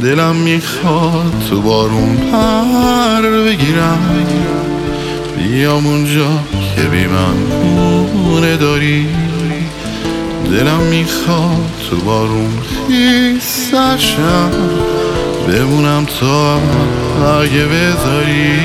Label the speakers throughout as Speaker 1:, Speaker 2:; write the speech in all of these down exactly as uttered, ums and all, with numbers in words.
Speaker 1: دلم میخواد تو بارون پر بگیرم، بیام اونجا که بی من خونه داری. دلم میخواد تو بارون خیسشم، بمونم تا اگه بذاری.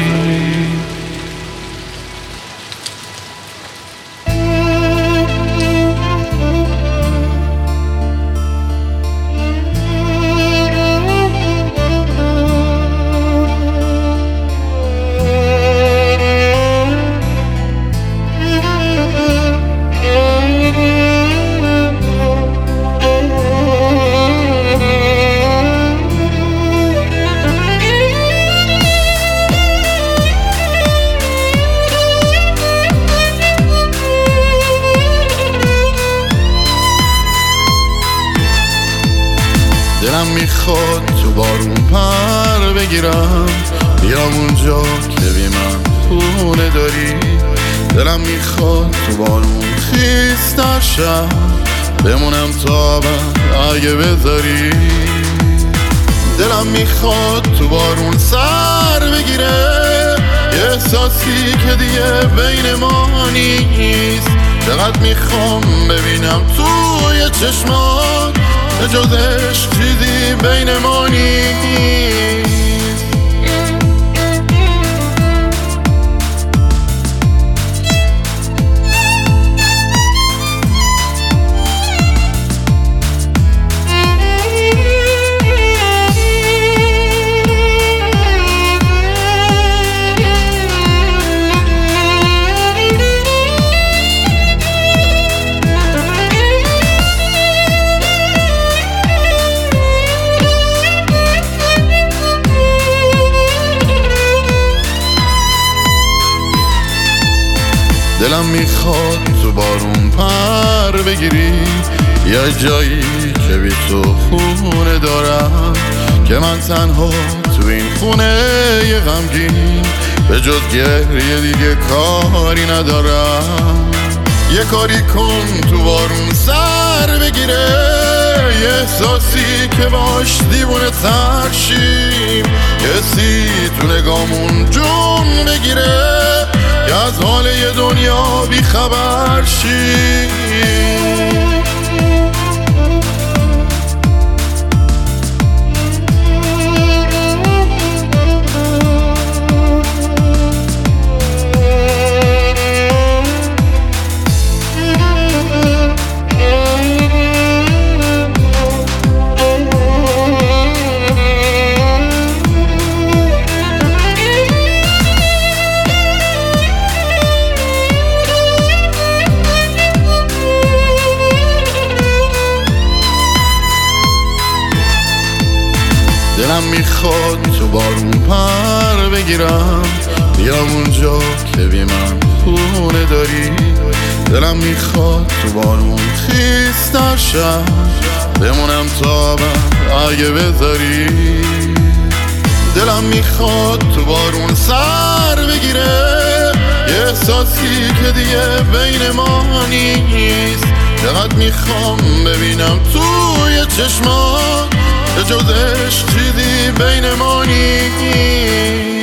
Speaker 1: دلم میخواد تو بارون پر بگیرم، بیام اونجا که بی من خونه داری. دلم میخواد تو بارون خیستشم، بمونم تا بعد اگه بذاری. دلم میخواد تو بارون سر بگیره، یه احساسی که دیگه بین ما نیست. چقدر میخوام ببینم توی چشمات جز عشق چیزی بین ما نیست. دلم میخواد تو بارون پر بگیری، یه جایی که بی تو خونه دارم، که من تنها تو این خونه یه غمگین به جز گریه دیگه کاری ندارم. یه کاری کن تو بارون سر بگیره، یه احساسی که باش دیوونه تر شیم، کسی تو نگامون جون بگیره که از حال یه دنیا بی خبر شی. دلم میخواد تو بارون پر بگیرم، بیام اونجا که بی من خونه داری. دلم میخواد تو بارون خیستشم، بمونم تا بعد اگه بذاری. دلم میخواد تو بارون سر بگیره، یه احساسی که دیگه بین ما نیست. چقدر میخوام ببینم توی چشمات جز عشق چیزی بین ما نیست.